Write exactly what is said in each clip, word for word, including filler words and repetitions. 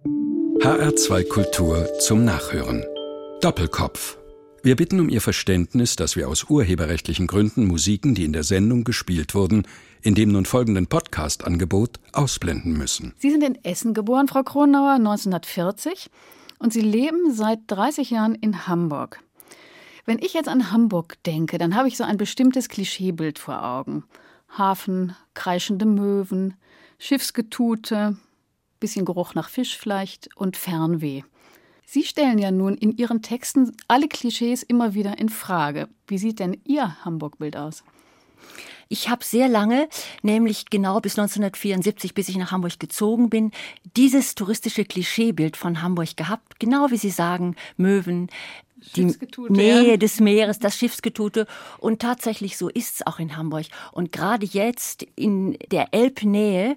H R zwei Kultur zum Nachhören. Doppelkopf. Wir bitten um Ihr Verständnis, dass wir aus urheberrechtlichen Gründen Musiken, die in der Sendung gespielt wurden, in dem nun folgenden Podcast-Angebot ausblenden müssen. Sie sind in Essen geboren, Frau Kronauer, neunzehnhundertvierzig, und Sie leben seit dreißig Jahren in Hamburg. Wenn ich jetzt an Hamburg denke, dann habe ich so ein bestimmtes Klischeebild vor Augen. Hafen, kreischende Möwen, Schiffsgetute, bisschen Geruch nach Fisch vielleicht und Fernweh. Sie stellen ja nun in Ihren Texten alle Klischees immer wieder in Frage. Wie sieht denn Ihr Hamburg-Bild aus? Ich habe sehr lange, nämlich genau bis neunzehnhundertvierundsiebzig, bis ich nach Hamburg gezogen bin, dieses touristische Klischeebild von Hamburg gehabt. Genau wie Sie sagen, Möwen, die Nähe ja. des Meeres, das Schiffsgetute. Und tatsächlich so ist es auch in Hamburg. Und gerade jetzt in der Elbnähe,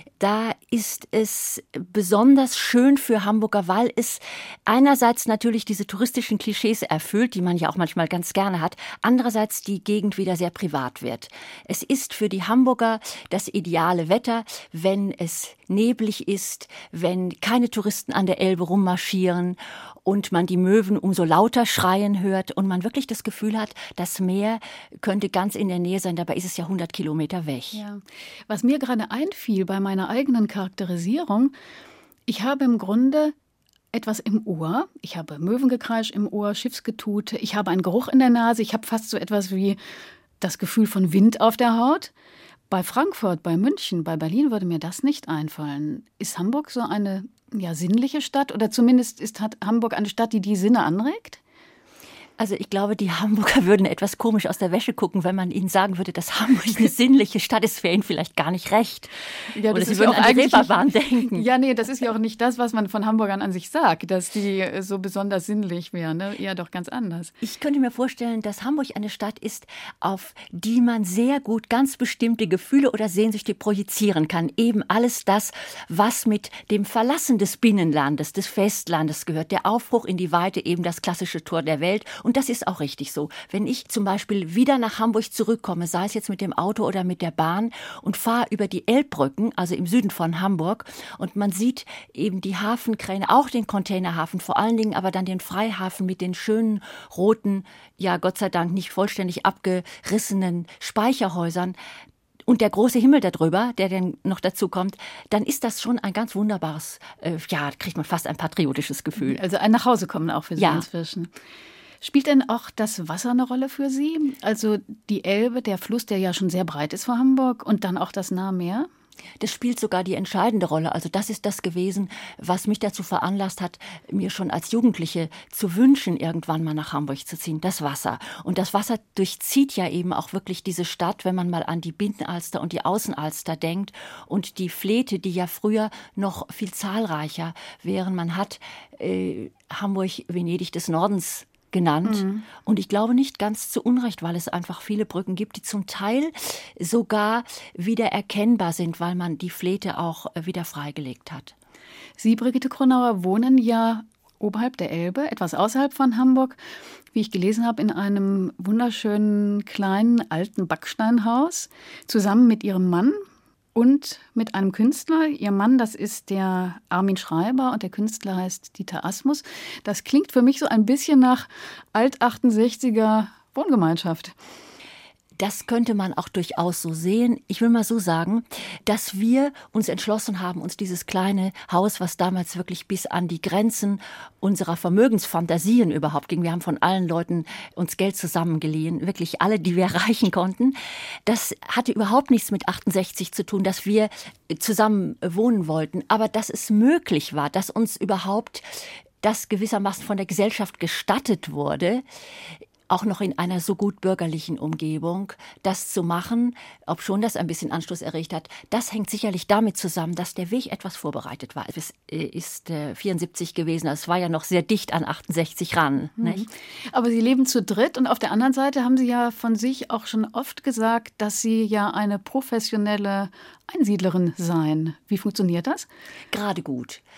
da ist es besonders schön für Hamburger, weil es einerseits natürlich diese touristischen Klischees erfüllt, die man ja auch manchmal ganz gerne hat, andererseits die Gegend wieder sehr privat wird. Es ist für die Hamburger das ideale Wetter, wenn es neblig ist, wenn keine Touristen an der Elbe rummarschieren und man die Möwen umso lauter schreien hört und man wirklich das Gefühl hat, das Meer könnte ganz in der Nähe sein, dabei ist es ja hundert Kilometer weg. Ja. Was mir gerade einfiel bei meiner eigenen Charakterisierung, ich habe im Grunde etwas im Ohr. Ich habe Möwengekreisch im Ohr, Schiffsgetute, ich habe einen Geruch in der Nase, ich habe fast so etwas wie das Gefühl von Wind auf der Haut. Bei Frankfurt, bei München, bei Berlin würde mir das nicht einfallen. Ist Hamburg so eine ja, sinnliche Stadt? Oder zumindest ist hat Hamburg eine Stadt, die die Sinne anregt? Also ich glaube, die Hamburger würden etwas komisch aus der Wäsche gucken, wenn man ihnen sagen würde, dass Hamburg eine sinnliche Stadt ist, wäre ihnen vielleicht gar nicht recht. Ja, Oder das sie ist würden ja auch an die eigentlich Reeperbahn denken. Ja, nee, das ist ja auch nicht das, was man von Hamburgern an sich sagt, dass die so besonders sinnlich wären, ne? Eher doch ganz anders. Ich könnte mir vorstellen, dass Hamburg eine Stadt ist, auf die man sehr gut ganz bestimmte Gefühle oder Sehnsüchte projizieren kann. Eben alles das, was mit dem Verlassen des Binnenlandes, des Festlandes gehört. Der Aufbruch in die Weite, eben das klassische Tor der Welt. Und das ist auch richtig so. Wenn ich zum Beispiel wieder nach Hamburg zurückkomme, sei es jetzt mit dem Auto oder mit der Bahn und fahre über die Elbbrücken, also im Süden von Hamburg, und man sieht eben die Hafenkräne, auch den Containerhafen, vor allen Dingen aber dann den Freihafen mit den schönen roten, ja Gott sei Dank nicht vollständig abgerissenen Speicherhäusern, und der große Himmel darüber, der dann noch dazu kommt, dann ist das schon ein ganz wunderbares, äh, ja, kriegt man fast ein patriotisches Gefühl. Also ein Nachhausekommen auch für Sie ja. inzwischen. Spielt denn auch das Wasser eine Rolle für Sie? Also die Elbe, der Fluss, der ja schon sehr breit ist vor Hamburg, und dann auch das nahe Meer? Das spielt sogar die entscheidende Rolle. Also das ist das gewesen, was mich dazu veranlasst hat, mir schon als Jugendliche zu wünschen, irgendwann mal nach Hamburg zu ziehen, das Wasser. Und das Wasser durchzieht ja eben auch wirklich diese Stadt, wenn man mal an die Binnenalster und die Außenalster denkt und die Fläte, die ja früher noch viel zahlreicher wären. Man hat äh, Hamburg, Venedig des Nordens genannt. Mhm. Und ich glaube nicht ganz zu Unrecht, weil es einfach viele Brücken gibt, die zum Teil sogar wieder erkennbar sind, weil man die Fläte auch wieder freigelegt hat. Sie, Brigitte Kronauer, wohnen ja oberhalb der Elbe, etwas außerhalb von Hamburg, wie ich gelesen habe, in einem wunderschönen kleinen alten Backsteinhaus, zusammen mit Ihrem Mann und mit einem Künstler. Ihr Mann, das ist der Armin Schreiber, und der Künstler heißt Dieter Asmus. Das klingt für mich so ein bisschen nach alt-achtundsechziger Wohngemeinschaft. Das könnte man auch durchaus so sehen. Ich will mal so sagen, dass wir uns entschlossen haben, uns dieses kleine Haus, was damals wirklich bis an die Grenzen unserer Vermögensfantasien überhaupt ging, wir haben von allen Leuten uns Geld zusammengeliehen, wirklich alle, die wir erreichen konnten. Das hatte überhaupt nichts mit achtundsechzig zu tun, dass wir zusammen wohnen wollten, aber dass es möglich war, dass uns überhaupt das gewissermaßen von der Gesellschaft gestattet wurde, auch noch in einer so gut bürgerlichen Umgebung, das zu machen, obschon das ein bisschen Anstoß erregt hat, das hängt sicherlich damit zusammen, dass der Weg etwas vorbereitet war. Es ist äh, vierundsiebzig gewesen, also es war ja noch sehr dicht an achtundsechzig ran. Mhm. Nicht? Aber Sie leben zu dritt, und auf der anderen Seite haben Sie ja von sich auch schon oft gesagt, dass Sie ja eine professionelle Einsiedlerin seien. Wie funktioniert das? Gerade gut.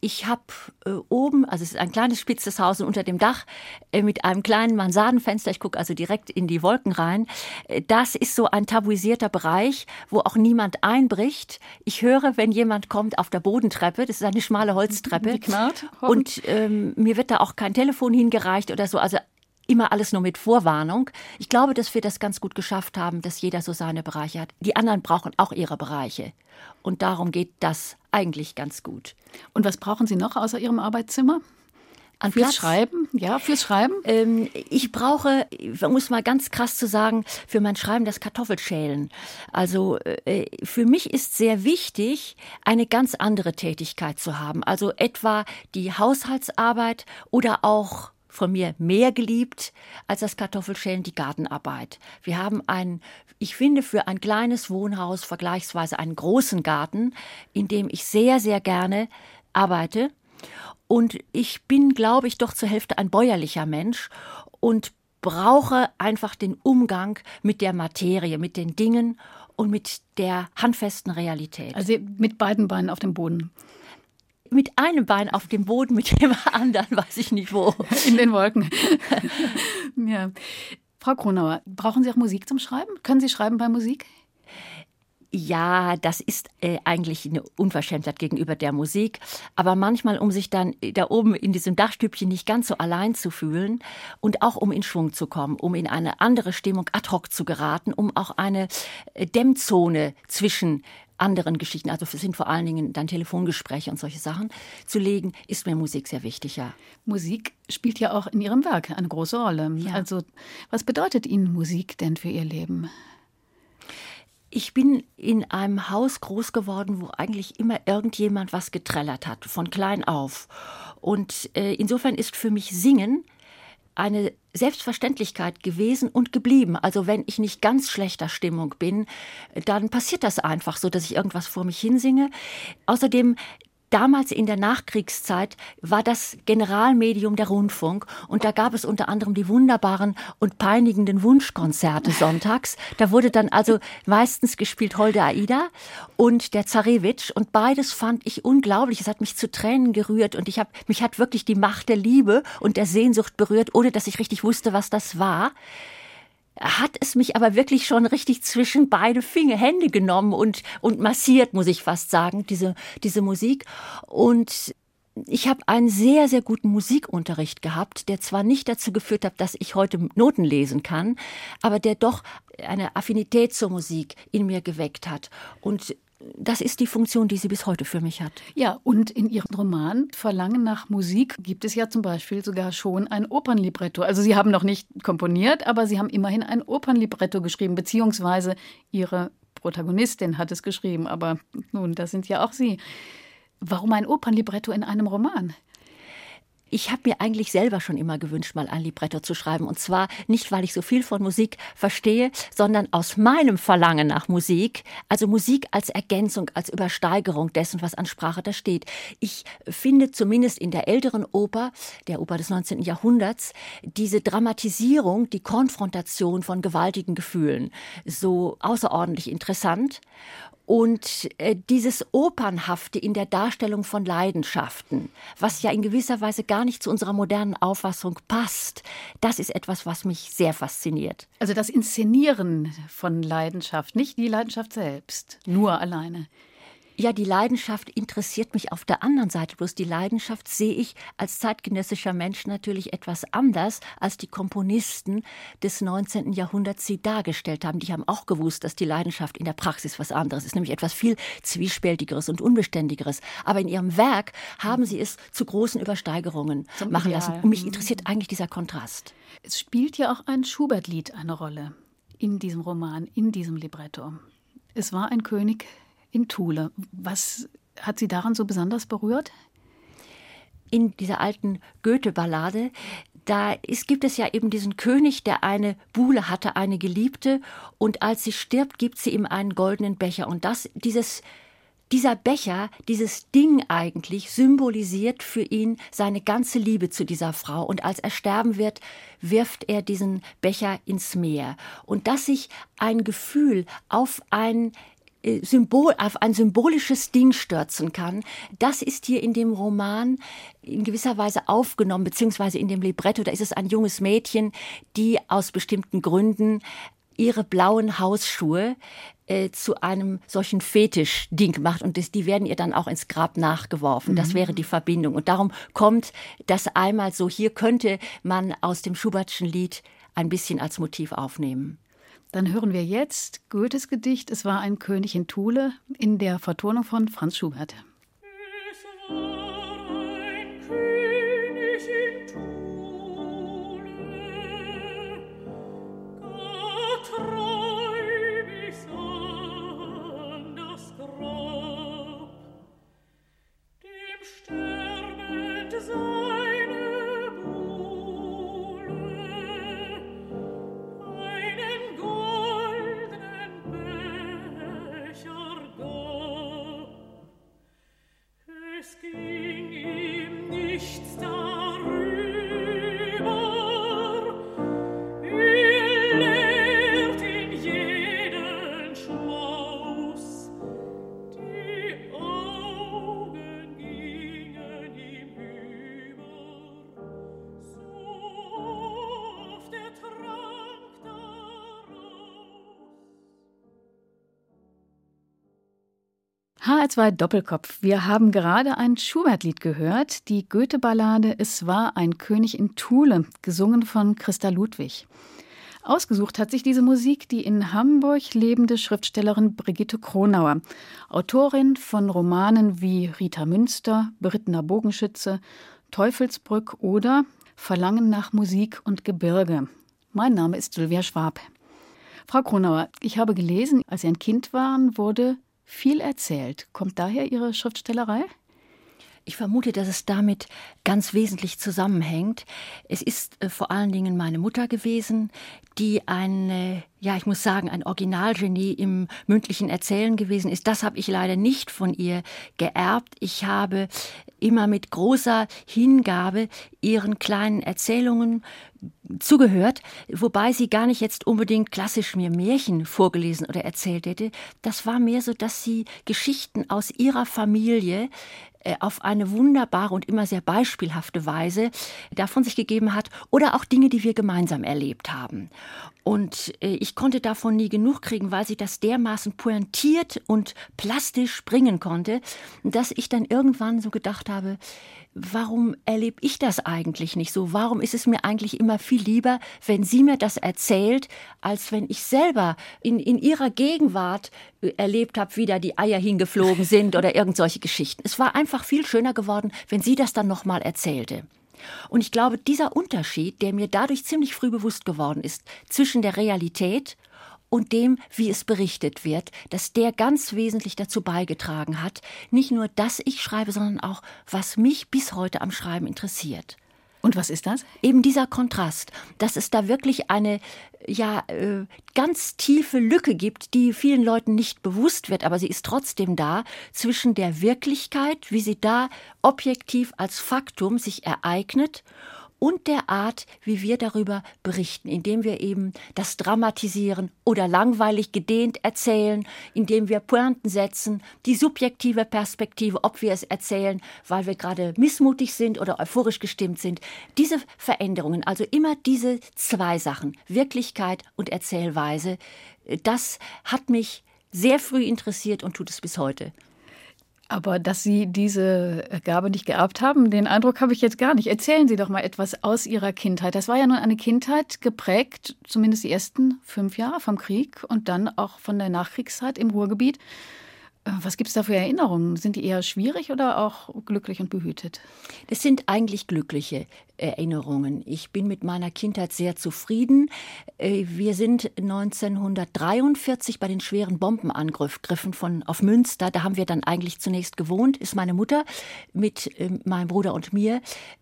ich habe äh, oben, also es ist ein kleines spitzes Haus unter dem Dach äh, mit einem kleinen Mansardenfenster, ich gucke also direkt in die Wolken rein. Äh, das ist so ein tabuisierter Bereich, wo auch niemand einbricht. Ich höre, wenn jemand kommt auf der Bodentreppe, das ist eine schmale Holztreppe. Die knarrt. Und ähm, mir wird da auch kein Telefon hingereicht oder so, also immer alles nur mit Vorwarnung. Ich glaube, dass wir das ganz gut geschafft haben, dass jeder so seine Bereiche hat. Die anderen brauchen auch ihre Bereiche. Und darum geht das eigentlich ganz gut. Und was brauchen Sie noch außer Ihrem Arbeitszimmer? An Fürs Platz? Schreiben? Ja, fürs Schreiben? Ähm, ich brauche, um es mal ganz krass zu sagen, für mein Schreiben das Kartoffelschälen. Also äh, für mich ist sehr wichtig, eine ganz andere Tätigkeit zu haben. Also etwa die Haushaltsarbeit oder auch von mir mehr geliebt als das Kartoffelschälen, die Gartenarbeit. Wir haben einen, ich finde, für ein kleines Wohnhaus vergleichsweise einen großen Garten, in dem ich sehr, sehr gerne arbeite. Und ich bin, glaube ich, doch zur Hälfte ein bäuerlicher Mensch und brauche einfach den Umgang mit der Materie, mit den Dingen und mit der handfesten Realität. Also mit beiden Beinen auf dem Boden. Mit einem Bein auf dem Boden, mit dem anderen weiß ich nicht wo. In den Wolken. Ja. Frau Kronauer, brauchen Sie auch Musik zum Schreiben? Können Sie schreiben bei Musik? Ja, das ist äh, eigentlich eine Unverschämtheit gegenüber der Musik. Aber manchmal, um sich dann da oben in diesem Dachstübchen nicht ganz so allein zu fühlen und auch um in Schwung zu kommen, um in eine andere Stimmung ad hoc zu geraten, um auch eine äh, Dämmzone zwischen anderen Geschichten, also es sind vor allen Dingen dann Telefongespräche und solche Sachen, zu legen, ist mir Musik sehr wichtig, ja. Musik spielt ja auch in Ihrem Werk eine große Rolle. Ja. Also was bedeutet Ihnen Musik denn für Ihr Leben? Ich bin in einem Haus groß geworden, wo eigentlich immer irgendjemand was getrellert hat, von klein auf. Und äh, insofern ist für mich Singen eine Selbstverständlichkeit gewesen und geblieben. Also wenn ich nicht ganz schlechter Stimmung bin, dann passiert das einfach so, dass ich irgendwas vor mich hinsinge. Außerdem, damals in der Nachkriegszeit war das Generalmedium der Rundfunk und da gab es unter anderem die wunderbaren und peinigenden Wunschkonzerte sonntags. Da wurde dann also meistens gespielt Holde Aida und der Zarewitsch und beides fand ich unglaublich. Es hat mich zu Tränen gerührt und ich hab, mich hat wirklich die Macht der Liebe und der Sehnsucht berührt, ohne dass ich richtig wusste, was das war. Hat es mich aber wirklich schon richtig zwischen beide Finger, Hände genommen und, und massiert, muss ich fast sagen, diese, diese Musik. Und ich habe einen sehr, sehr guten Musikunterricht gehabt, der zwar nicht dazu geführt hat, dass ich heute Noten lesen kann, aber der doch eine Affinität zur Musik in mir geweckt hat. Und das ist die Funktion, die sie bis heute für mich hat. Ja, und in Ihrem Roman Verlangen nach Musik gibt es ja zum Beispiel sogar schon ein Opernlibretto. Also Sie haben noch nicht komponiert, aber Sie haben immerhin ein Opernlibretto geschrieben, beziehungsweise Ihre Protagonistin hat es geschrieben. Aber nun, das sind ja auch Sie. Warum ein Opernlibretto in einem Roman? Ich habe mir eigentlich selber schon immer gewünscht, mal ein Libretto zu schreiben. Und zwar nicht, weil ich so viel von Musik verstehe, sondern aus meinem Verlangen nach Musik. Also Musik als Ergänzung, als Übersteigerung dessen, was an Sprache da steht. Ich finde zumindest in der älteren Oper, der Oper des neunzehnten Jahrhunderts, diese Dramatisierung, die Konfrontation von gewaltigen Gefühlen so außerordentlich interessant. Und äh, dieses Opernhafte in der Darstellung von Leidenschaften, was ja in gewisser Weise gar nicht zu unserer modernen Auffassung passt, das ist etwas, was mich sehr fasziniert. Also das Inszenieren von Leidenschaft, nicht die Leidenschaft selbst, nur alleine. Ja, die Leidenschaft interessiert mich auf der anderen Seite. Bloß die Leidenschaft sehe ich als zeitgenössischer Mensch natürlich etwas anders, als die Komponisten des neunzehnten Jahrhunderts sie dargestellt haben. Die haben auch gewusst, dass die Leidenschaft in der Praxis was anderes ist, nämlich etwas viel Zwiespältigeres und Unbeständigeres. Aber in ihrem Werk haben sie es zu großen Übersteigerungen Zum machen Ideal. lassen. Und mich interessiert eigentlich dieser Kontrast. Es spielt ja auch ein Schubert-Lied eine Rolle in diesem Roman, in diesem Libretto. Es war ein König in Thule. Was hat Sie daran so besonders berührt? In dieser alten Goethe-Ballade, da ist, gibt es ja eben diesen König, der eine Buhle hatte, eine Geliebte, und als sie stirbt, gibt sie ihm einen goldenen Becher. Und das, dieses, dieser Becher, dieses Ding eigentlich, symbolisiert für ihn seine ganze Liebe zu dieser Frau. Und als er sterben wird, wirft er diesen Becher ins Meer. Und dass sich ein Gefühl auf ein Symbol, auf ein symbolisches Ding stürzen kann. Das ist hier in dem Roman in gewisser Weise aufgenommen, beziehungsweise in dem Libretto. Da ist es ein junges Mädchen, die aus bestimmten Gründen ihre blauen Hausschuhe äh, zu einem solchen Fetisch-Ding macht. Und das, die werden ihr dann auch ins Grab nachgeworfen. Das wäre die Verbindung. Und darum kommt das einmal so, hier könnte man aus dem Schubertschen Lied ein bisschen als Motiv aufnehmen. Dann hören wir jetzt Goethes Gedicht "Es war ein König in Thule" in der Vertonung von Franz Schubert. Es war ein König in Thule, gar treu bis an das Grab, dem sterbend seine Buhle einen goldenen Becher gab. Es ging ihm nichts darüber, er leert in jeden Schmaus, die Augen gingen ihm über, so oft er trank daraus. H R zwei Doppelkopf. Wir haben gerade ein Schubert-Lied gehört, die Goethe-Ballade "Es war ein König in Thule", gesungen von Christa Ludwig. Ausgesucht hat sich diese Musik die in Hamburg lebende Schriftstellerin Brigitte Kronauer, Autorin von Romanen wie Rita Münster, Berittener Bogenschütze, Teufelsbrück oder Verlangen nach Musik und Gebirge. Mein Name ist Sylvia Schwab. Frau Kronauer, ich habe gelesen, als Sie ein Kind waren, wurde viel erzählt. Kommt daher Ihre Schriftstellerei? Ich vermute, dass es damit ganz wesentlich zusammenhängt. Es ist äh, vor allen Dingen meine Mutter gewesen, die ein, äh, ja, ich muss sagen, ein Originalgenie im mündlichen Erzählen gewesen ist. Das habe ich leider nicht von ihr geerbt. Ich habe immer mit großer Hingabe ihren kleinen Erzählungen zugehört, wobei sie gar nicht jetzt unbedingt klassisch mir Märchen vorgelesen oder erzählt hätte. Das war mehr so, dass sie Geschichten aus ihrer Familie auf eine wunderbare und immer sehr beispielhafte Weise davon sich gegeben hat oder auch Dinge, die wir gemeinsam erlebt haben. Und ich konnte davon nie genug kriegen, weil sie das dermaßen pointiert und plastisch bringen konnte, dass ich dann irgendwann so gedacht habe, warum erlebe ich das eigentlich nicht so? Warum ist es mir eigentlich immer viel lieber, wenn sie mir das erzählt, als wenn ich selber in, in ihrer Gegenwart erlebt habe, wie da die Eier hingeflogen sind oder irgend solche Geschichten. Es war einfach viel schöner geworden, wenn sie das dann nochmal erzählte. Und ich glaube, dieser Unterschied, der mir dadurch ziemlich früh bewusst geworden ist, zwischen der Realität und dem, wie es berichtet wird, dass der ganz wesentlich dazu beigetragen hat, nicht nur, dass ich schreibe, sondern auch, was mich bis heute am Schreiben interessiert. Und was ist das? Eben dieser Kontrast, dass es da wirklich eine ja, äh, ganz tiefe Lücke gibt, die vielen Leuten nicht bewusst wird, aber sie ist trotzdem da, zwischen der Wirklichkeit, wie sie da objektiv als Faktum sich ereignet, und der Art, wie wir darüber berichten, indem wir eben das dramatisieren oder langweilig gedehnt erzählen, indem wir Pointen setzen, die subjektive Perspektive, ob wir es erzählen, weil wir gerade missmutig sind oder euphorisch gestimmt sind. Diese Veränderungen, also immer diese zwei Sachen, Wirklichkeit und Erzählweise, das hat mich sehr früh interessiert und tut es bis heute. Aber dass Sie diese Gabe nicht geerbt haben, den Eindruck habe ich jetzt gar nicht. Erzählen Sie doch mal etwas aus Ihrer Kindheit. Das war ja nun eine Kindheit geprägt, zumindest die ersten fünf Jahre vom Krieg und dann auch von der Nachkriegszeit im Ruhrgebiet. Was gibt es da für Erinnerungen? Sind die eher schwierig oder auch glücklich und behütet? Das sind eigentlich glückliche Erinnerungen. Ich bin mit meiner Kindheit sehr zufrieden. Wir sind neunzehnhundertdreiundvierzig bei den schweren Bombenangriffen von, auf Münster. Da haben wir dann eigentlich zunächst gewohnt, ist meine Mutter mit meinem Bruder und mir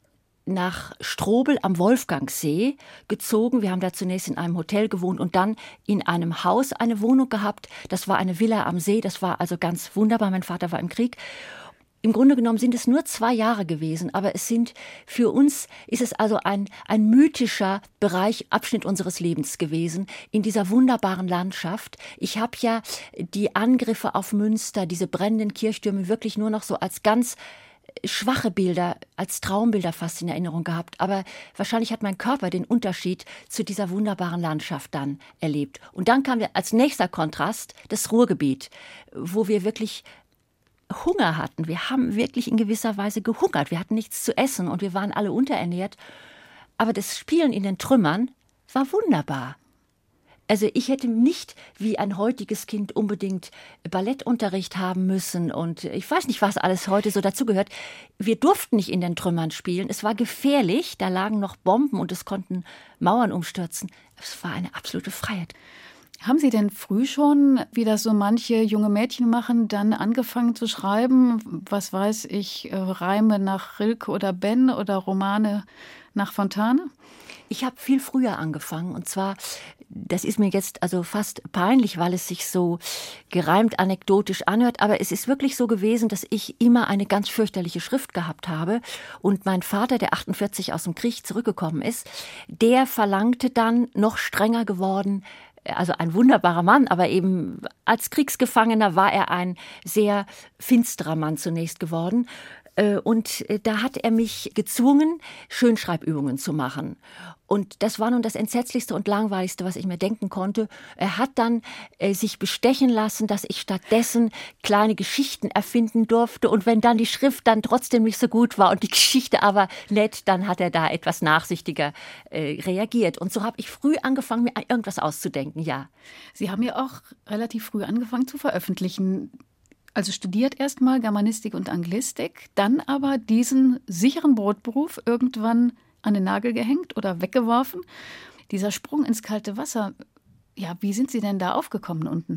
nach Strobel am Wolfgangsee gezogen. Wir haben da zunächst in einem Hotel gewohnt und dann in einem Haus eine Wohnung gehabt. Das war eine Villa am See, das war also ganz wunderbar. Mein Vater war im Krieg. im Grunde genommen sind es nur zwei Jahre gewesen, aber es sind, für uns ist es also ein, ein mythischer Bereich, Abschnitt unseres Lebens gewesen, in dieser wunderbaren Landschaft. Ich habe ja die Angriffe auf Münster, diese brennenden Kirchtürme wirklich nur noch so als ganz schwache Bilder, als Traumbilder fast in Erinnerung gehabt. Aber wahrscheinlich hat mein Körper den Unterschied zu dieser wunderbaren Landschaft dann erlebt. Und dann kam als nächster Kontrast das Ruhrgebiet, wo wir wirklich Hunger hatten. Wir haben wirklich in gewisser Weise gehungert. Wir hatten nichts zu essen und wir waren alle unterernährt. Aber das Spielen in den Trümmern war wunderbar. Also ich hätte nicht wie ein heutiges Kind unbedingt Ballettunterricht haben müssen und ich weiß nicht, was alles heute so dazugehört. Wir durften nicht in den Trümmern spielen. Es war gefährlich, da lagen noch Bomben und es konnten Mauern umstürzen. Es war eine absolute Freiheit. Haben Sie denn früh schon, wie das so manche junge Mädchen machen, dann angefangen zu schreiben, was weiß ich, Reime nach Rilke oder Ben oder Romane nach Fontane? Ich habe viel früher angefangen und zwar, das ist mir jetzt also fast peinlich, weil es sich so gereimt anekdotisch anhört, aber es ist wirklich so gewesen, dass ich immer eine ganz fürchterliche Schrift gehabt habe und mein Vater, der achtundvierzig aus dem Krieg zurückgekommen ist, der verlangte dann, noch strenger geworden, also ein wunderbarer Mann, aber eben als Kriegsgefangener war er ein sehr finsterer Mann zunächst geworden. Und da hat er mich gezwungen, Schönschreibübungen zu machen. Und das war nun das Entsetzlichste und Langweiligste, was ich mir denken konnte. Er hat dann äh, sich bestechen lassen, dass ich stattdessen kleine Geschichten erfinden durfte. Und wenn dann die Schrift dann trotzdem nicht so gut war und die Geschichte aber nett, dann hat er da etwas nachsichtiger äh, reagiert. Und so habe ich früh angefangen, mir irgendwas auszudenken, ja. Sie haben ja auch relativ früh angefangen zu veröffentlichen. Also studiert erstmal Germanistik und Anglistik, dann aber diesen sicheren Brotberuf irgendwann an den Nagel gehängt oder weggeworfen. Dieser Sprung ins kalte Wasser, ja, wie sind Sie denn da aufgekommen unten?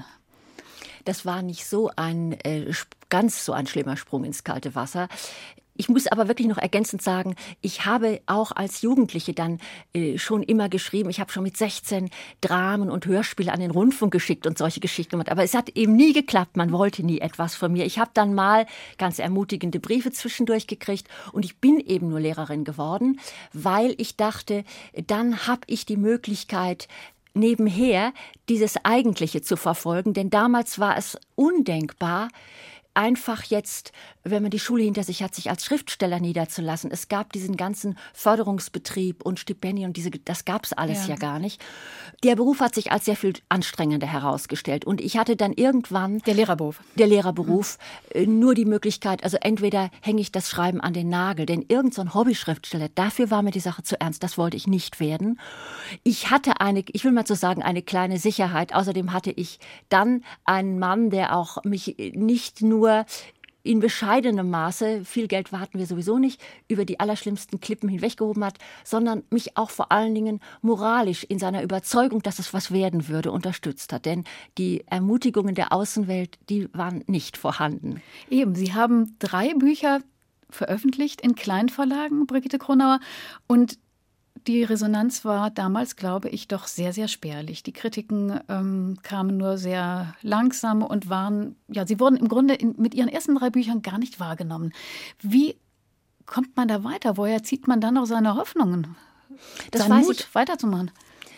Das war nicht so ein äh, ganz so ein schlimmer Sprung ins kalte Wasser. Ich muss aber wirklich noch ergänzend sagen, ich habe auch als Jugendliche dann äh, schon immer geschrieben. Ich habe schon mit sechzehn Dramen und Hörspiele an den Rundfunk geschickt und solche Geschichten gemacht. Aber es hat eben nie geklappt. Man wollte nie etwas von mir. Ich habe dann mal ganz ermutigende Briefe zwischendurch gekriegt und ich bin eben nur Lehrerin geworden, weil ich dachte, dann habe ich die Möglichkeit, nebenher dieses Eigentliche zu verfolgen. Denn damals war es undenkbar, einfach jetzt, wenn man die Schule hinter sich hat, sich als Schriftsteller niederzulassen. Es gab diesen ganzen Förderungsbetrieb und Stipendien und diese, das gab es alles ja. ja gar nicht. Der Beruf hat sich als sehr viel anstrengender herausgestellt. Und ich hatte dann irgendwann... Der Lehrerberuf. Der Lehrerberuf. Mhm. Nur die Möglichkeit, also entweder hänge ich das Schreiben an den Nagel, denn irgend so ein Hobbyschriftsteller, dafür war mir die Sache zu ernst, das wollte ich nicht werden. Ich hatte eine, ich will mal so sagen, eine kleine Sicherheit. Außerdem hatte ich dann einen Mann, der auch mich nicht nur in bescheidenem Maße, viel Geld hatten wir sowieso nicht, über die allerschlimmsten Klippen hinweggehoben hat, sondern mich auch vor allen Dingen moralisch in seiner Überzeugung, dass es was werden würde, unterstützt hat. Denn die Ermutigungen der Außenwelt, die waren nicht vorhanden. Eben, Sie haben drei Bücher veröffentlicht in Kleinverlagen, Brigitte Kronauer, und die Resonanz war damals, glaube ich, doch sehr, sehr spärlich. Die Kritiken ähm, kamen nur sehr langsam und waren, ja, sie wurden im Grunde in, mit ihren ersten drei Büchern gar nicht wahrgenommen. Wie kommt man da weiter? Woher zieht man dann noch seine Hoffnungen, das seinen weiß Mut, ich. weiterzumachen?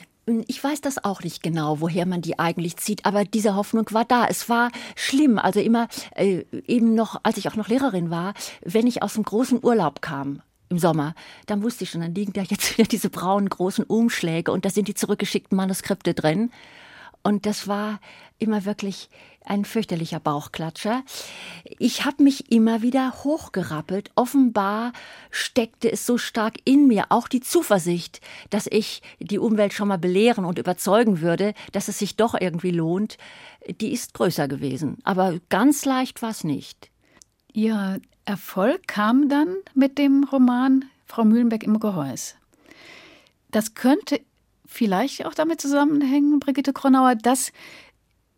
Ich weiß das auch nicht genau, woher man die eigentlich zieht, aber diese Hoffnung war da. Es war schlimm, also immer äh, eben noch, als ich auch noch Lehrerin war, wenn ich aus dem großen Urlaub kam, im Sommer, dann wusste ich schon, dann liegen da jetzt wieder diese braunen großen Umschläge und da sind die zurückgeschickten Manuskripte drin. Und das war immer wirklich ein fürchterlicher Bauchklatscher. Ich habe mich immer wieder hochgerappelt. Offenbar steckte es so stark in mir, auch die Zuversicht, dass ich die Umwelt schon mal belehren und überzeugen würde, dass es sich doch irgendwie lohnt, die ist größer gewesen. Aber ganz leicht war es nicht. Ja, Erfolg kam dann mit dem Roman Frau Mühlenbeck im Gehäus. Das könnte vielleicht auch damit zusammenhängen, Brigitte Kronauer, dass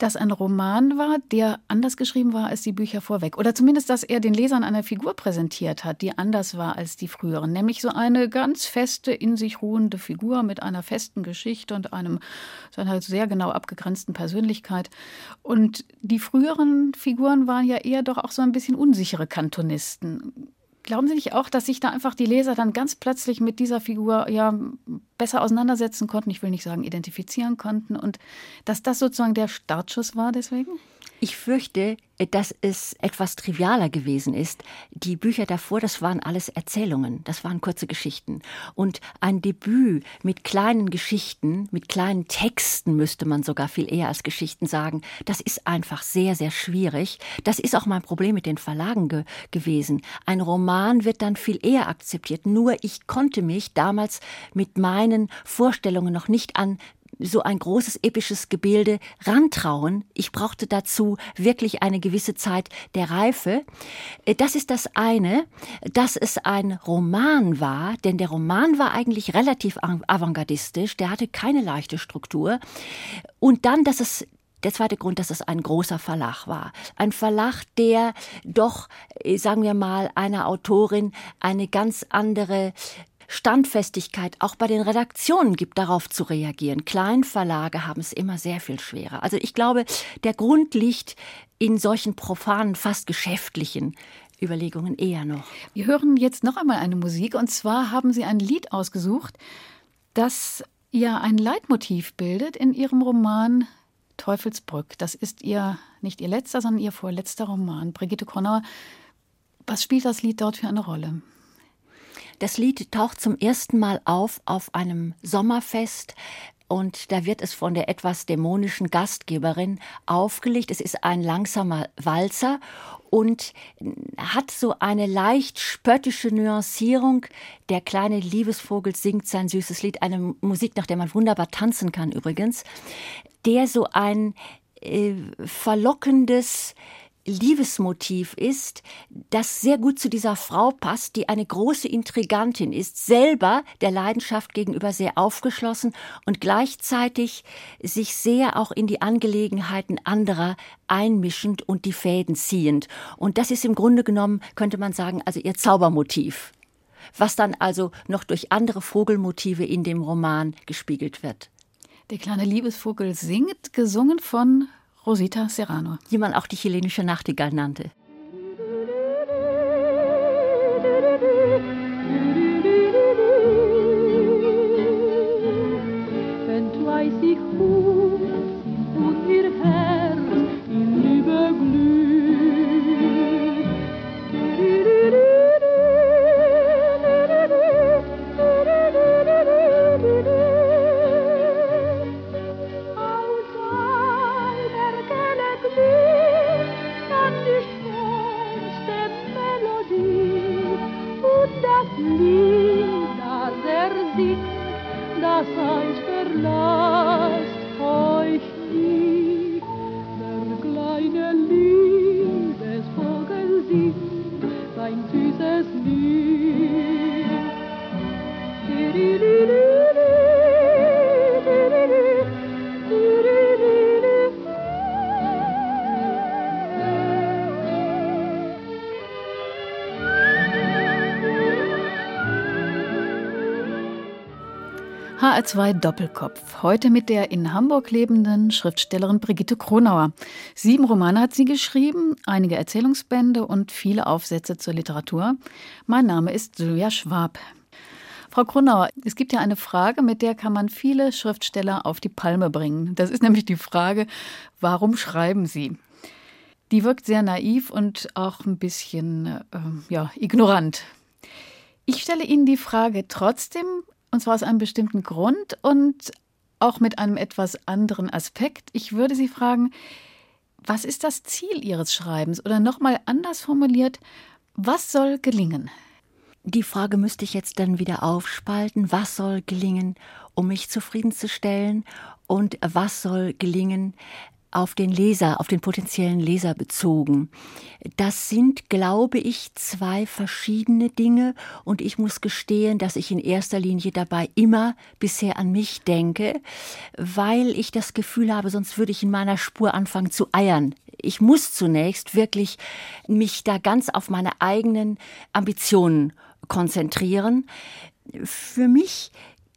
das ein Roman war, der anders geschrieben war als die Bücher vorweg. Oder zumindest, dass er den Lesern eine Figur präsentiert hat, die anders war als die früheren. Nämlich so eine ganz feste, in sich ruhende Figur mit einer festen Geschichte und einem, so einer sehr genau abgegrenzten Persönlichkeit. Und die früheren Figuren waren ja eher doch auch so ein bisschen unsichere Kantonisten. Glauben Sie nicht auch, dass sich da einfach die Leser dann ganz plötzlich mit dieser Figur ja besser auseinandersetzen konnten, ich will nicht sagen identifizieren konnten, und dass das sozusagen der Startschuss war deswegen? Ich fürchte, dass es etwas trivialer gewesen ist. Die Bücher davor, das waren alles Erzählungen, das waren kurze Geschichten. Und ein Debüt mit kleinen Geschichten, mit kleinen Texten, müsste man sogar viel eher als Geschichten sagen, das ist einfach sehr, sehr schwierig. Das ist auch mein Problem mit den Verlagen ge- gewesen. Ein Roman wird dann viel eher akzeptiert. Nur ich konnte mich damals mit meinen Vorstellungen noch nicht an so ein großes episches Gebilde rantrauen. Ich brauchte dazu wirklich eine gewisse Zeit der Reife. Das ist das eine, dass es ein Roman war, denn der Roman war eigentlich relativ avantgardistisch, der hatte keine leichte Struktur. Und dann, dass es Der zweite Grund, dass es ein großer Verlag war. Ein Verlag, der doch, sagen wir mal, einer Autorin eine ganz andere Standfestigkeit auch bei den Redaktionen gibt, darauf zu reagieren. Kleinverlage haben es immer sehr viel schwerer. Also ich glaube, der Grund liegt in solchen profanen, fast geschäftlichen Überlegungen eher noch. Wir hören jetzt noch einmal eine Musik, und zwar haben Sie ein Lied ausgesucht, das ja ein Leitmotiv bildet in Ihrem Roman Teufelsbrück. Das ist Ihr, nicht Ihr letzter, sondern Ihr vorletzter Roman. Brigitte Kronauer, was spielt das Lied dort für eine Rolle? Das Lied taucht zum ersten Mal auf auf einem Sommerfest, und da wird es von der etwas dämonischen Gastgeberin aufgelegt. Es ist ein langsamer Walzer und hat so eine leicht spöttische Nuancierung. Der kleine Liebesvogel singt sein süßes Lied, eine Musik, nach der man wunderbar tanzen kann übrigens, der so ein äh, verlockendes Liebesmotiv ist, das sehr gut zu dieser Frau passt, die eine große Intrigantin ist, selber der Leidenschaft gegenüber sehr aufgeschlossen und gleichzeitig sich sehr auch in die Angelegenheiten anderer einmischend und die Fäden ziehend. Und das ist im Grunde genommen, könnte man sagen, also ihr Zaubermotiv, was dann also noch durch andere Vogelmotive in dem Roman gespiegelt wird. Der kleine Liebesvogel singt, gesungen von Rosita Serrano, die man auch die chilenische Nachtigall nannte. Entweiß ich hoch und ihr Herz in Liebe glüht. Das heißt, verlasst euch nie. Der kleine Liebesvogel singt sein süßes Lied. H R zwei Doppelkopf. Heute mit der in Hamburg lebenden Schriftstellerin Brigitte Kronauer. Sieben Romane hat sie geschrieben, einige Erzählungsbände und viele Aufsätze zur Literatur. Mein Name ist Sylvia Schwab. Frau Kronauer, es gibt ja eine Frage, mit der kann man viele Schriftsteller auf die Palme bringen. Das ist nämlich die Frage, warum schreiben Sie? Die wirkt sehr naiv und auch ein bisschen äh, ja, ignorant. Ich stelle Ihnen die Frage trotzdem, und zwar aus einem bestimmten Grund und auch mit einem etwas anderen Aspekt. Ich würde Sie fragen, was ist das Ziel Ihres Schreibens? Oder nochmal anders formuliert, was soll gelingen? Die Frage müsste ich jetzt dann wieder aufspalten. Was soll gelingen, um mich zufriedenzustellen? Und was soll gelingen, auf den Leser, auf den potenziellen Leser bezogen. Das sind, glaube ich, zwei verschiedene Dinge und ich muss gestehen, dass ich in erster Linie dabei immer bisher an mich denke, weil ich das Gefühl habe, sonst würde ich in meiner Spur anfangen zu eiern. Ich muss zunächst wirklich mich da ganz auf meine eigenen Ambitionen konzentrieren. Für mich,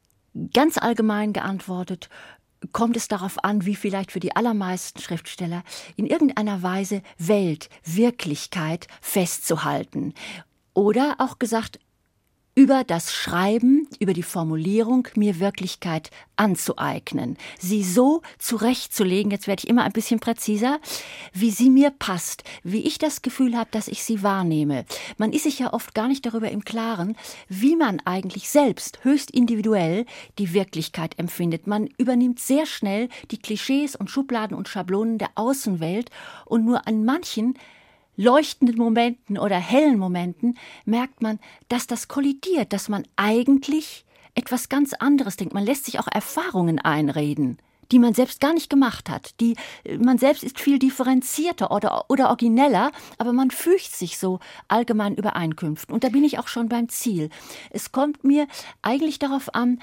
ganz allgemein geantwortet, kommt es darauf an, wie vielleicht für die allermeisten Schriftsteller in irgendeiner Weise Welt, Wirklichkeit festzuhalten. Oder auch gesagt, über das Schreiben, über die Formulierung mir Wirklichkeit anzueignen, sie so zurechtzulegen, jetzt werde ich immer ein bisschen präziser, wie sie mir passt, wie ich das Gefühl habe, dass ich sie wahrnehme. Man ist sich ja oft gar nicht darüber im Klaren, wie man eigentlich selbst höchst individuell die Wirklichkeit empfindet. Man übernimmt sehr schnell die Klischees und Schubladen und Schablonen der Außenwelt und nur an manchen leuchtenden Momenten oder hellen Momenten merkt man, dass das kollidiert, dass man eigentlich etwas ganz anderes denkt. Man lässt sich auch Erfahrungen einreden, die man selbst gar nicht gemacht hat. Die, man selbst ist viel differenzierter oder, oder origineller, aber man fügt sich so allgemein Übereinkünften. Und da bin ich auch schon beim Ziel. Es kommt mir eigentlich darauf an,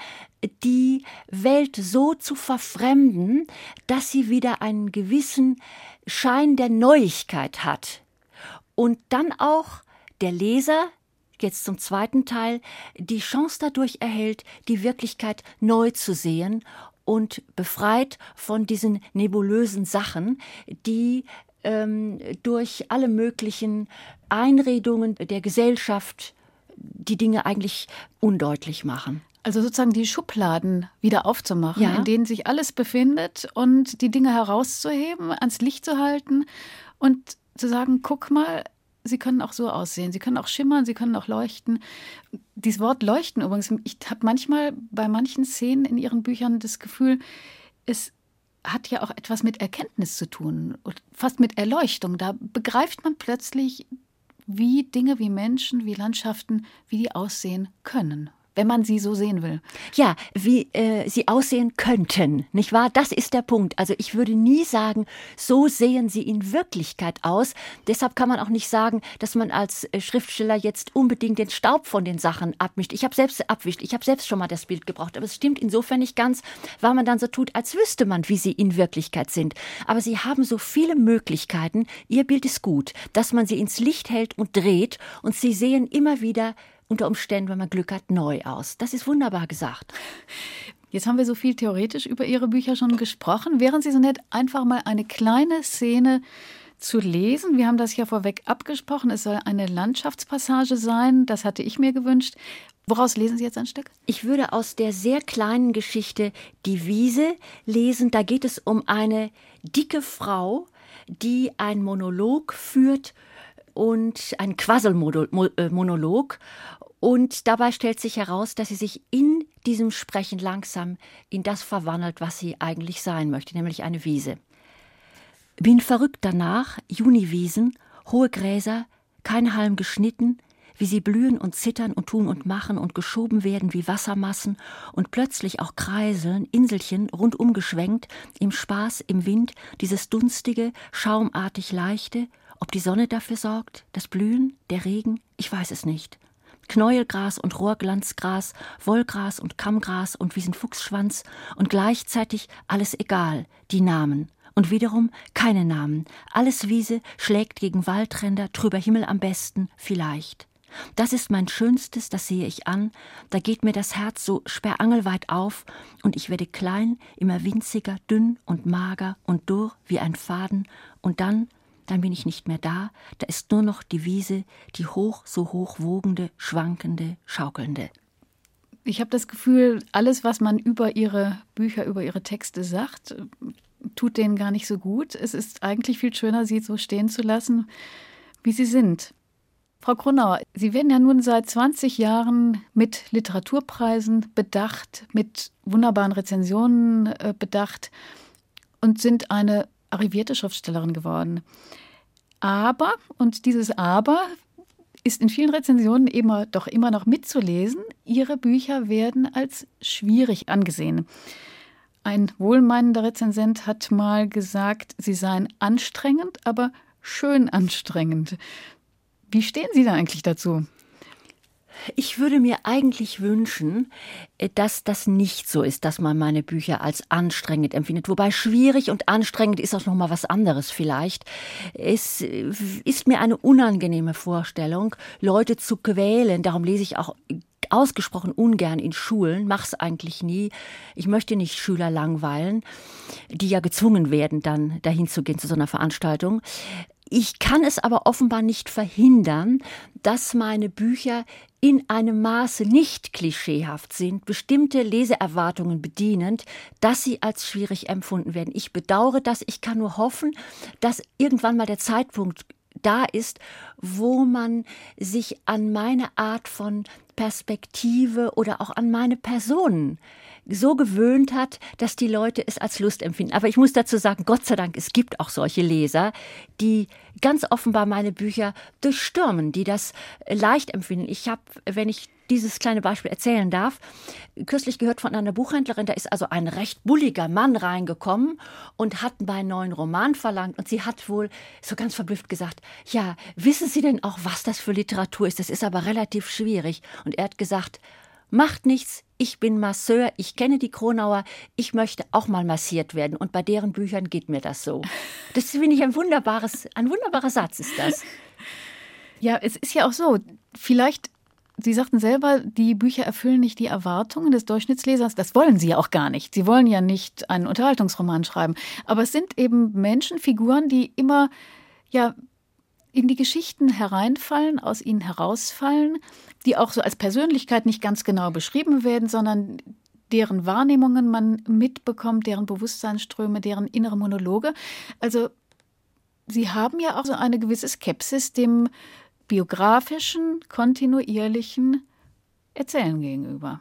die Welt so zu verfremden, dass sie wieder einen gewissen Schein der Neuigkeit hat. Und dann auch der Leser, jetzt zum zweiten Teil, die Chance dadurch erhält, die Wirklichkeit neu zu sehen und befreit von diesen nebulösen Sachen, die ähm, durch alle möglichen Einredungen der Gesellschaft die Dinge eigentlich undeutlich machen. Also sozusagen die Schubladen wieder aufzumachen, ja, in denen sich alles befindet und die Dinge herauszuheben, ans Licht zu halten und zu sagen, guck mal, sie können auch so aussehen, sie können auch schimmern, sie können auch leuchten. Dieses Wort leuchten übrigens, ich habe manchmal bei manchen Szenen in ihren Büchern das Gefühl, es hat ja auch etwas mit Erkenntnis zu tun, fast mit Erleuchtung. Da begreift man plötzlich, wie Dinge, wie Menschen, wie Landschaften, wie die aussehen können, wenn man sie so sehen will. Ja, wie äh, sie aussehen könnten, nicht wahr? Das ist der Punkt. Also ich würde nie sagen, so sehen sie in Wirklichkeit aus. Deshalb kann man auch nicht sagen, dass man als äh, Schriftsteller jetzt unbedingt den Staub von den Sachen abmischt. Ich habe selbst abwischt, ich habe selbst schon mal das Bild gebraucht. Aber es stimmt insofern nicht ganz, weil man dann so tut, als wüsste man, wie sie in Wirklichkeit sind. Aber sie haben so viele Möglichkeiten. Ihr Bild ist gut, dass man sie ins Licht hält und dreht und sie sehen immer wieder unter Umständen, wenn man Glück hat, neu aus. Das ist wunderbar gesagt. Jetzt haben wir so viel theoretisch über Ihre Bücher schon gesprochen. Wären Sie so nett, einfach mal eine kleine Szene zu lesen? Wir haben das ja vorweg abgesprochen. Es soll eine Landschaftspassage sein. Das hatte ich mir gewünscht. Woraus lesen Sie jetzt ein Stück? Ich würde aus der sehr kleinen Geschichte Die Wiese lesen. Da geht es um eine dicke Frau, die einen Monolog führt und einen Quasselmonolog. Und dabei stellt sich heraus, dass sie sich in diesem Sprechen langsam in das verwandelt, was sie eigentlich sein möchte, nämlich eine Wiese. Bin verrückt danach, Juniwiesen, hohe Gräser, kein Halm geschnitten, wie sie blühen und zittern und tun und machen und geschoben werden wie Wassermassen und plötzlich auch kreiseln, Inselchen rundum geschwenkt, im Spaß, im Wind, dieses dunstige, schaumartig leichte. Ob die Sonne dafür sorgt, das Blühen, der Regen, ich weiß es nicht. Knäuelgras und Rohrglanzgras, Wollgras und Kammgras und Wiesenfuchsschwanz und gleichzeitig alles egal, die Namen. Und wiederum keine Namen. Alles Wiese schlägt gegen Waldränder, trüber Himmel am besten, vielleicht. Das ist mein Schönstes, das sehe ich an, da geht mir das Herz so sperrangelweit auf und ich werde klein, immer winziger, dünn und mager und dürr wie ein Faden und dann Dann bin ich nicht mehr da, da ist nur noch die Wiese, die hoch, so hoch wogende, schwankende, schaukelnde. Ich habe das Gefühl, alles, was man über Ihre Bücher, über Ihre Texte sagt, tut denen gar nicht so gut. Es ist eigentlich viel schöner, sie so stehen zu lassen, wie sie sind. Frau Kronauer, Sie werden ja nun seit zwanzig Jahren mit Literaturpreisen bedacht, mit wunderbaren Rezensionen äh, bedacht und sind eine arrivierte Schriftstellerin geworden. Aber, und dieses Aber ist in vielen Rezensionen immer, doch immer noch mitzulesen, Ihre Bücher werden als schwierig angesehen. Ein wohlmeinender Rezensent hat mal gesagt, sie seien anstrengend, aber schön anstrengend. Wie stehen Sie da eigentlich dazu? Ich würde mir eigentlich wünschen, dass das nicht so ist, dass man meine Bücher als anstrengend empfindet. Wobei schwierig und anstrengend ist auch noch mal was anderes vielleicht. Es ist mir eine unangenehme Vorstellung, Leute zu quälen. Darum lese ich auch ausgesprochen ungern in Schulen, mach's eigentlich nie. Ich möchte nicht Schüler langweilen, die ja gezwungen werden, dann dahin zu gehen zu so einer Veranstaltung. Ich kann es aber offenbar nicht verhindern, dass meine Bücher in einem Maße nicht klischeehaft sind, bestimmte Leseerwartungen bedienend, dass sie als schwierig empfunden werden. Ich bedauere das. Ich kann nur hoffen, dass irgendwann mal der Zeitpunkt da ist, wo man sich an meine Art von Perspektive oder auch an meine Personen so gewöhnt hat, dass die Leute es als Lust empfinden. Aber ich muss dazu sagen, Gott sei Dank, es gibt auch solche Leser, die ganz offenbar meine Bücher durchstürmen, die das leicht empfinden. Ich habe, wenn ich dieses kleine Beispiel erzählen darf, kürzlich gehört von einer Buchhändlerin, da ist also ein recht bulliger Mann reingekommen und hat meinen neuen Roman verlangt. Und sie hat wohl so ganz verblüfft gesagt, ja, wissen Sie denn auch, was das für Literatur ist? Das ist aber relativ schwierig. Und er hat gesagt, macht nichts, ich bin Masseur, ich kenne die Kronauer, ich möchte auch mal massiert werden. Und bei deren Büchern geht mir das so. Das finde ich ein wunderbares, ein wunderbarer Satz ist das. Ja, es ist ja auch so, vielleicht, Sie sagten selber, die Bücher erfüllen nicht die Erwartungen des Durchschnittslesers. Das wollen Sie ja auch gar nicht. Sie wollen ja nicht einen Unterhaltungsroman schreiben. Aber es sind eben Menschen, Figuren, die immer ja in die Geschichten hereinfallen, aus ihnen herausfallen, die auch so als Persönlichkeit nicht ganz genau beschrieben werden, sondern deren Wahrnehmungen man mitbekommt, deren Bewusstseinsströme, deren innere Monologe. Also Sie haben ja auch so eine gewisse Skepsis dem biografischen, kontinuierlichen Erzählen gegenüber.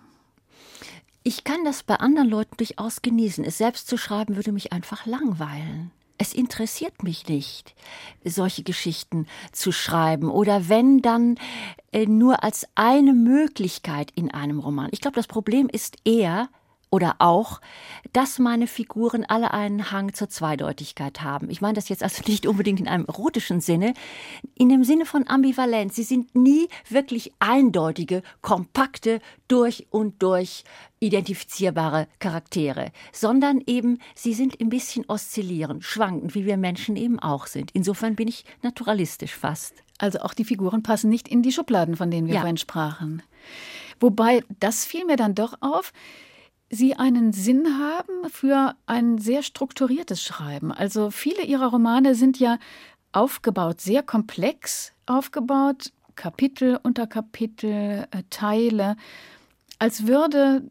Ich kann das bei anderen Leuten durchaus genießen. Es selbst zu schreiben würde mich einfach langweilen. Es interessiert mich nicht, solche Geschichten zu schreiben oder wenn, dann äh, nur als eine Möglichkeit in einem Roman. Ich glaube, das Problem ist eher oder auch, dass meine Figuren alle einen Hang zur Zweideutigkeit haben. Ich meine das jetzt also nicht unbedingt in einem erotischen Sinne, in dem Sinne von Ambivalenz. Sie sind nie wirklich eindeutige, kompakte, durch und durch identifizierbare Charaktere, sondern eben, sie sind ein bisschen oszillierend, schwankend, wie wir Menschen eben auch sind. Insofern bin ich naturalistisch fast. Also auch die Figuren passen nicht in die Schubladen, von denen wir Ja. vorhin sprachen. Wobei, das fiel mir dann doch auf, Sie einen Sinn haben für ein sehr strukturiertes Schreiben. Also viele Ihrer Romane sind ja aufgebaut, sehr komplex aufgebaut, Kapitel, Unterkapitel, äh, Teile, als würde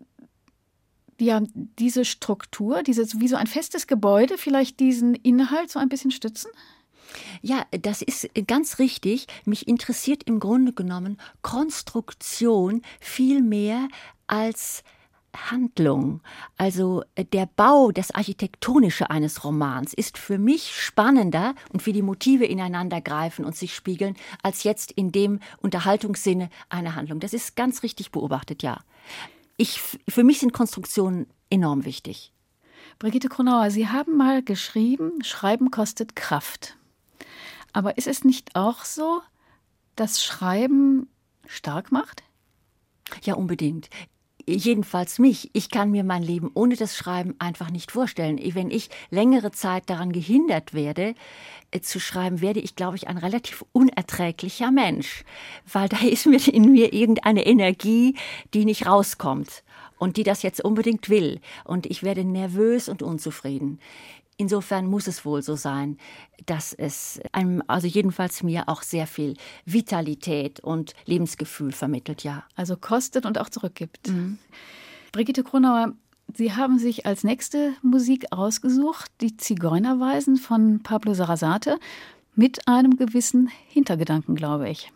ja diese Struktur, dieses wie so ein festes Gebäude vielleicht diesen Inhalt so ein bisschen stützen? Ja, das ist ganz richtig. Mich interessiert im Grunde genommen Konstruktion viel mehr als Handlung. Also der Bau, das Architektonische eines Romans ist für mich spannender und wie die Motive ineinander greifen und sich spiegeln, als jetzt in dem Unterhaltungssinne einer Handlung. Das ist ganz richtig beobachtet, ja. Ich, für mich sind Konstruktionen enorm wichtig. Brigitte Kronauer, Sie haben mal geschrieben, Schreiben kostet Kraft. Aber ist es nicht auch so, dass Schreiben stark macht? Ja, unbedingt. Jedenfalls mich. Ich kann mir mein Leben ohne das Schreiben einfach nicht vorstellen. Wenn ich längere Zeit daran gehindert werde, äh, zu schreiben, werde ich, glaube ich, ein relativ unerträglicher Mensch. Weil da ist mir in mir irgendeine Energie, die nicht rauskommt und die das jetzt unbedingt will. Und ich werde nervös und unzufrieden. Insofern muss es wohl so sein, dass es einem, also jedenfalls mir, auch sehr viel Vitalität und Lebensgefühl vermittelt, ja. Also kostet und auch zurückgibt. Mhm. Brigitte Kronauer, Sie haben sich als nächste Musik ausgesucht, die Zigeunerweisen von Pablo Sarasate, mit einem gewissen Hintergedanken, glaube ich.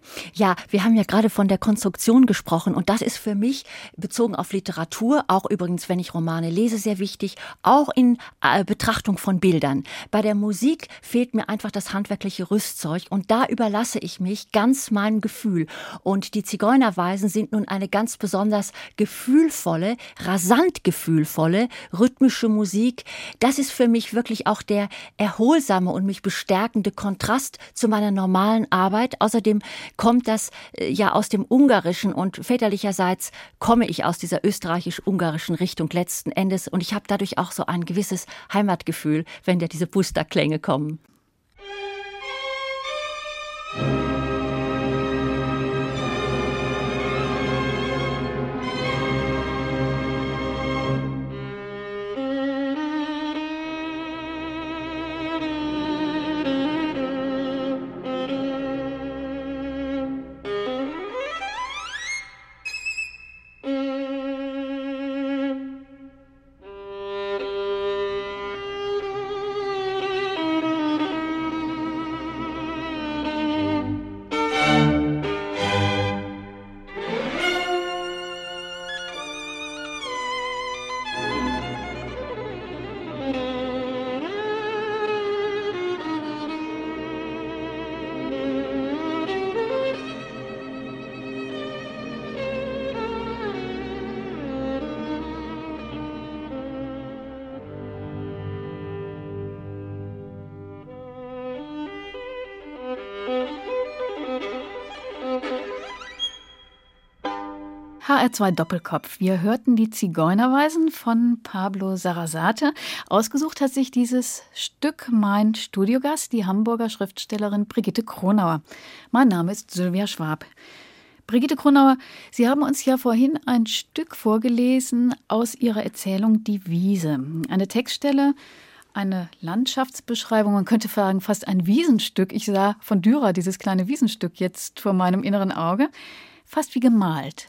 Ja, wir haben ja gerade von der Konstruktion gesprochen und das ist für mich bezogen auf Literatur, auch übrigens, wenn ich Romane lese, sehr wichtig, auch in äh, Betrachtung von Bildern. Bei der Musik fehlt mir einfach das handwerkliche Rüstzeug und da überlasse ich mich ganz meinem Gefühl. Und die Zigeunerweisen sind nun eine ganz besonders gefühlvolle, rasant gefühlvolle, rhythmische Musik. Das ist für mich wirklich auch der erholsame und mich bestärkende Kontrast zu meiner normalen Arbeit. Außerdem kommt das äh, ja aus dem Ungarischen und väterlicherseits komme ich aus dieser österreichisch-ungarischen Richtung letzten Endes und ich habe dadurch auch so ein gewisses Heimatgefühl, wenn ja diese Busterklänge kommen. H R zwei Doppelkopf. Wir hörten die Zigeunerweisen von Pablo Sarasate. Ausgesucht hat sich dieses Stück mein Studiogast, die Hamburger Schriftstellerin Brigitte Kronauer. Mein Name ist Sylvia Schwab. Brigitte Kronauer, Sie haben uns ja vorhin ein Stück vorgelesen aus Ihrer Erzählung Die Wiese. Eine Textstelle, eine Landschaftsbeschreibung, man könnte sagen fast ein Wiesenstück. Ich sah von Dürer dieses kleine Wiesenstück jetzt vor meinem inneren Auge. Fast wie gemalt.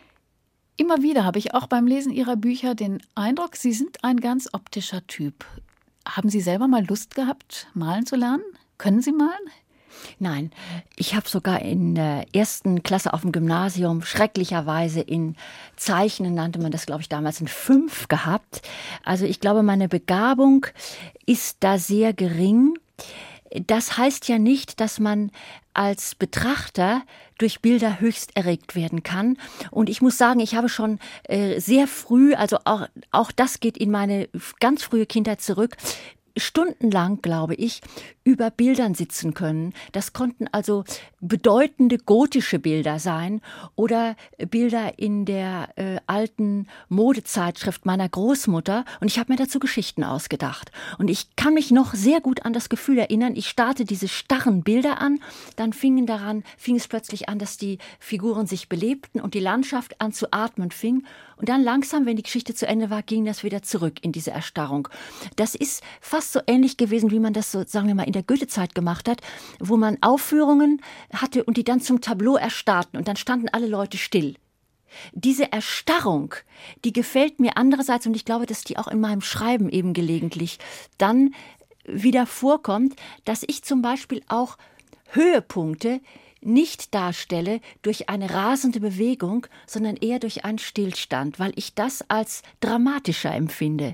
Immer wieder habe ich auch beim Lesen Ihrer Bücher den Eindruck, Sie sind ein ganz optischer Typ. Haben Sie selber mal Lust gehabt, malen zu lernen? Können Sie malen? Nein, ich habe sogar in der ersten Klasse auf dem Gymnasium schrecklicherweise in Zeichnen, nannte man das, glaube ich, damals in fünf gehabt. Also ich glaube, meine Begabung ist da sehr gering. Das heißt ja nicht, dass man als Betrachter durch Bilder höchst erregt werden kann. Und ich muss sagen, ich habe schon äh, sehr früh, also auch, auch das geht in meine ganz frühe Kindheit zurück, stundenlang, glaube ich, über Bildern sitzen können. Das konnten also bedeutende gotische Bilder sein oder Bilder in der äh, alten Modezeitschrift meiner Großmutter. Und ich habe mir dazu Geschichten ausgedacht. Und ich kann mich noch sehr gut an das Gefühl erinnern, ich starrte diese starren Bilder an, dann fingen daran, fing es plötzlich an, dass die Figuren sich belebten und die Landschaft an zu atmen fing. Und dann langsam, wenn die Geschichte zu Ende war, ging das wieder zurück in diese Erstarrung. Das ist fast so ähnlich gewesen, wie man das so, sagen wir mal, in der Goethezeit gemacht hat, wo man Aufführungen hatte und die dann zum Tableau erstarrten und dann standen alle Leute still. Diese Erstarrung, die gefällt mir andererseits und ich glaube, dass die auch in meinem Schreiben eben gelegentlich dann wieder vorkommt, dass ich zum Beispiel auch Höhepunkte nicht darstelle durch eine rasende Bewegung, sondern eher durch einen Stillstand, weil ich das als dramatischer empfinde.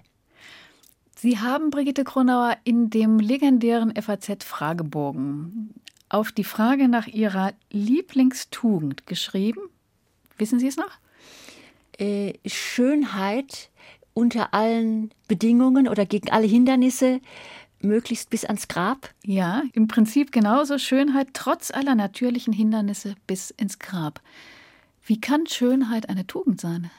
Sie haben, Brigitte Kronauer, in dem legendären F A Z-Fragebogen auf die Frage nach Ihrer Lieblingstugend geschrieben. Wissen Sie es noch? Äh, Schönheit unter allen Bedingungen oder gegen alle Hindernisse, möglichst bis ans Grab? Ja, im Prinzip genauso. Schönheit trotz aller natürlichen Hindernisse bis ins Grab. Wie kann Schönheit eine Tugend sein?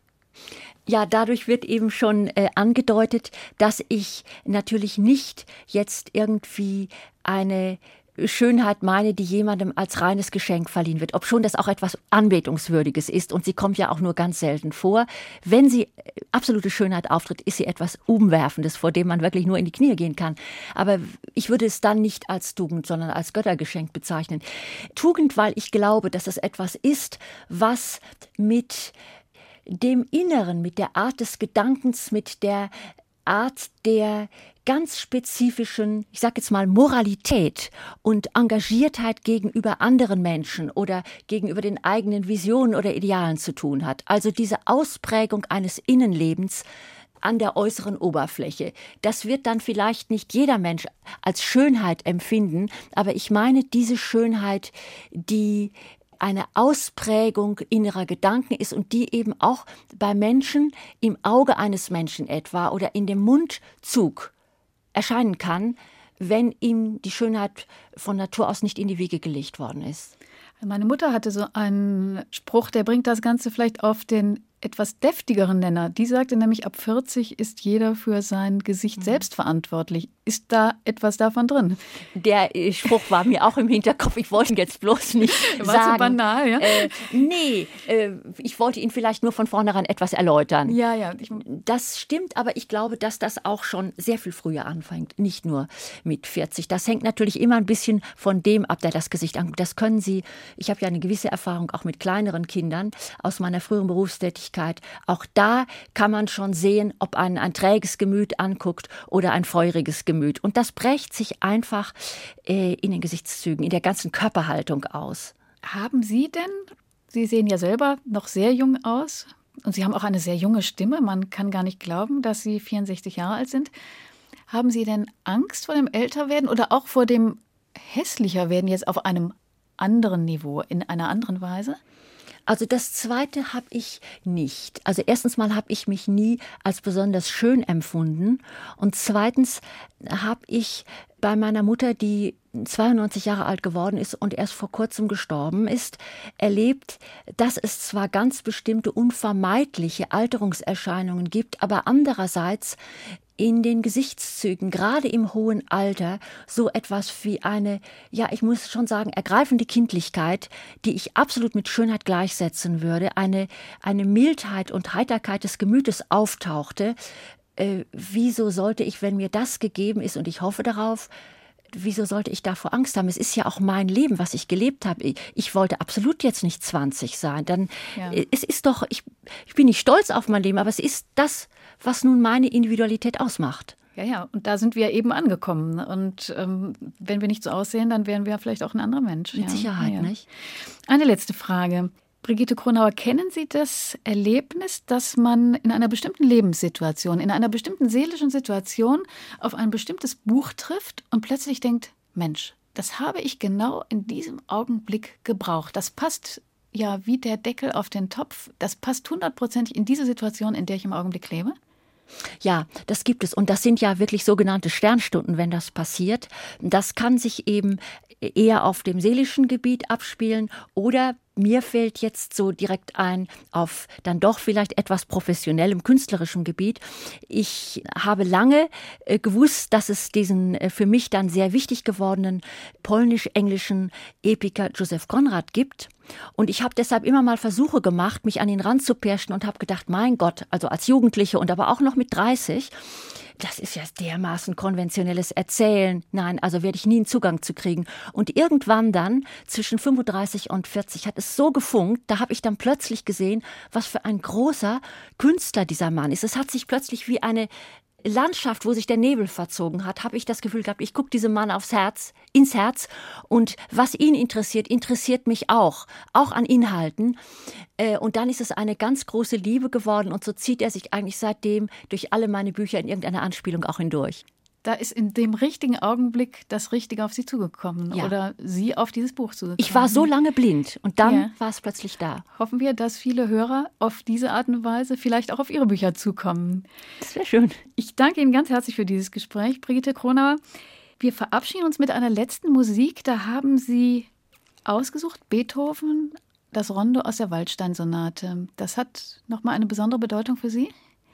Ja, dadurch wird eben schon äh, angedeutet, dass ich natürlich nicht jetzt irgendwie eine Schönheit meine, die jemandem als reines Geschenk verliehen wird, obschon das auch etwas Anbetungswürdiges ist und sie kommt ja auch nur ganz selten vor. Wenn sie absolute Schönheit auftritt, ist sie etwas Umwerfendes, vor dem man wirklich nur in die Knie gehen kann. Aber ich würde es dann nicht als Tugend, sondern als Göttergeschenk bezeichnen. Tugend, weil ich glaube, dass es etwas ist, was mit dem Inneren, mit der Art des Gedankens, mit der Art der ganz spezifischen, ich sage jetzt mal, Moralität und Engagiertheit gegenüber anderen Menschen oder gegenüber den eigenen Visionen oder Idealen zu tun hat. Also diese Ausprägung eines Innenlebens an der äußeren Oberfläche. Das wird dann vielleicht nicht jeder Mensch als Schönheit empfinden, aber ich meine diese Schönheit, die eine Ausprägung innerer Gedanken ist und die eben auch bei Menschen im Auge eines Menschen etwa oder in dem Mundzug erscheinen kann, wenn ihm die Schönheit von Natur aus nicht in die Wiege gelegt worden ist. Meine Mutter hatte so einen Spruch, der bringt das Ganze vielleicht auf den etwas deftigeren Nenner. Die sagte nämlich, ab vierzig ist jeder für sein Gesicht selbst verantwortlich. Ist da etwas davon drin? Der äh, Spruch war mir auch im Hinterkopf. Ich wollte ihn jetzt bloß nicht war sagen. Zu banal, ja? Äh, nee, äh, ich wollte ihn vielleicht nur von vornherein etwas erläutern. Ja, ja. Ich, das stimmt, aber ich glaube, dass das auch schon sehr viel früher anfängt. Nicht nur mit vierzig. Das hängt natürlich immer ein bisschen von dem ab, der das Gesicht anguckt. Das können Sie, ich habe ja eine gewisse Erfahrung auch mit kleineren Kindern aus meiner früheren Berufstätigkeit. Auch da kann man schon sehen, ob ein, ein träges Gemüt anguckt oder ein feuriges Gemüt. Und das prägt sich einfach äh, in den Gesichtszügen, in der ganzen Körperhaltung aus. Haben Sie denn, Sie sehen ja selber noch sehr jung aus und Sie haben auch eine sehr junge Stimme. Man kann gar nicht glauben, dass Sie vierundsechzig Jahre alt sind. Haben Sie denn Angst vor dem Älterwerden oder auch vor dem Hässlicherwerden jetzt auf einem anderen Niveau, in einer anderen Weise? Also das Zweite habe ich nicht. Also erstens mal habe ich mich nie als besonders schön empfunden und zweitens habe ich bei meiner Mutter, die zweiundneunzig Jahre alt geworden ist und erst vor kurzem gestorben ist, erlebt, dass es zwar ganz bestimmte unvermeidliche Alterungserscheinungen gibt, aber andererseits in den Gesichtszügen, gerade im hohen Alter, so etwas wie eine, ja, ich muss schon sagen, ergreifende Kindlichkeit, die ich absolut mit Schönheit gleichsetzen würde, eine, eine Mildheit und Heiterkeit des Gemütes auftauchte. Äh, wieso sollte ich, wenn mir das gegeben ist, und ich hoffe darauf, wieso sollte ich davor Angst haben? Es ist ja auch mein Leben, was ich gelebt habe. Ich, ich wollte absolut jetzt nicht zwanzig sein. Dann, ja. Es ist doch, ich, ich bin nicht stolz auf mein Leben, aber es ist das, was nun meine Individualität ausmacht. Ja, ja, und da sind wir eben angekommen. Und ähm, wenn wir nicht so aussehen, dann wären wir vielleicht auch ein anderer Mensch. Mit ja. Sicherheit, ja. nicht? Eine letzte Frage. Brigitte Kronauer, kennen Sie das Erlebnis, dass man in einer bestimmten Lebenssituation, in einer bestimmten seelischen Situation auf ein bestimmtes Buch trifft und plötzlich denkt, Mensch, das habe ich genau in diesem Augenblick gebraucht. Das passt ja wie der Deckel auf den Topf. Das passt hundertprozentig in diese Situation, in der ich im Augenblick lebe? Ja, das gibt es. Und das sind ja wirklich sogenannte Sternstunden, wenn das passiert. Das kann sich eben eher auf dem seelischen Gebiet abspielen oder mir fällt jetzt so direkt ein auf dann doch vielleicht etwas professionellem, künstlerischem Gebiet. Ich habe lange äh, gewusst, dass es diesen äh, für mich dann sehr wichtig gewordenen polnisch-englischen Epiker Joseph Conrad gibt. Und ich habe deshalb immer mal Versuche gemacht, mich an ihn ranzupirschen und habe gedacht, mein Gott, also als Jugendliche und aber auch noch mit dreißig, das ist ja dermaßen konventionelles Erzählen. Nein, also werde ich nie einen Zugang zu kriegen. Und irgendwann dann, zwischen fünfunddreißig und vierzig, hat es so gefunkt, da habe ich dann plötzlich gesehen, was für ein großer Künstler dieser Mann ist. Es hat sich plötzlich wie eine Landschaft, wo sich der Nebel verzogen hat, habe ich das Gefühl gehabt, ich gucke diesem Mann aufs Herz, ins Herz und was ihn interessiert, interessiert mich auch, auch an Inhalten. Und dann ist es eine ganz große Liebe geworden und so zieht er sich eigentlich seitdem durch alle meine Bücher in irgendeiner Anspielung auch hindurch. Da ist in dem richtigen Augenblick das Richtige auf Sie zugekommen ja. oder Sie auf dieses Buch zugekommen. Ich war so lange blind und dann ja. war es plötzlich da. Hoffen wir, dass viele Hörer auf diese Art und Weise vielleicht auch auf Ihre Bücher zukommen. Das wäre schön. Ich danke Ihnen ganz herzlich für dieses Gespräch, Brigitte Kronauer. Wir verabschieden uns mit einer letzten Musik. Da haben Sie ausgesucht Beethoven, das Rondo aus der Waldstein-Sonate. Das hat nochmal eine besondere Bedeutung für Sie?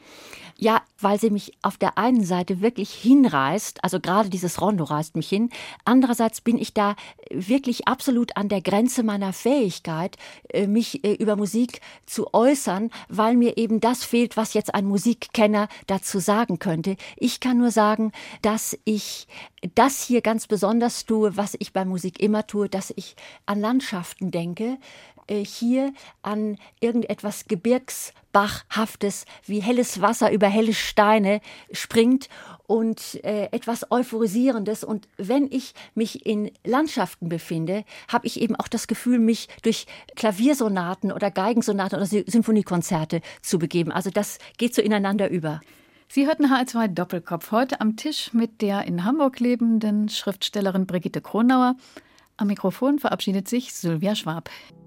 Ja, weil sie mich auf der einen Seite wirklich hinreißt, also gerade dieses Rondo reißt mich hin. Andererseits bin ich da wirklich absolut an der Grenze meiner Fähigkeit, mich über Musik zu äußern, weil mir eben das fehlt, was jetzt ein Musikkenner dazu sagen könnte. Ich kann nur sagen, dass ich das hier ganz besonders tue, was ich bei Musik immer tue, dass ich an Landschaften denke, äh, hier an irgendetwas Gebirgsbachhaftes wie helles Wasser über helle Steine springt und äh, etwas Euphorisierendes. Und wenn ich mich in Landschaften befinde, habe ich eben auch das Gefühl, mich durch Klaviersonaten oder Geigensonaten oder Symphoniekonzerte zu begeben. Also das geht so ineinander über. Sie hörten H R zwei Doppelkopf heute am Tisch mit der in Hamburg lebenden Schriftstellerin Brigitte Kronauer. Am Mikrofon verabschiedet sich Sylvia Schwab.